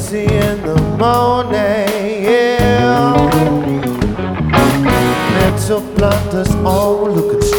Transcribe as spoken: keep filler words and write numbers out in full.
crazy in the morning, yeah. Mental blunders all looking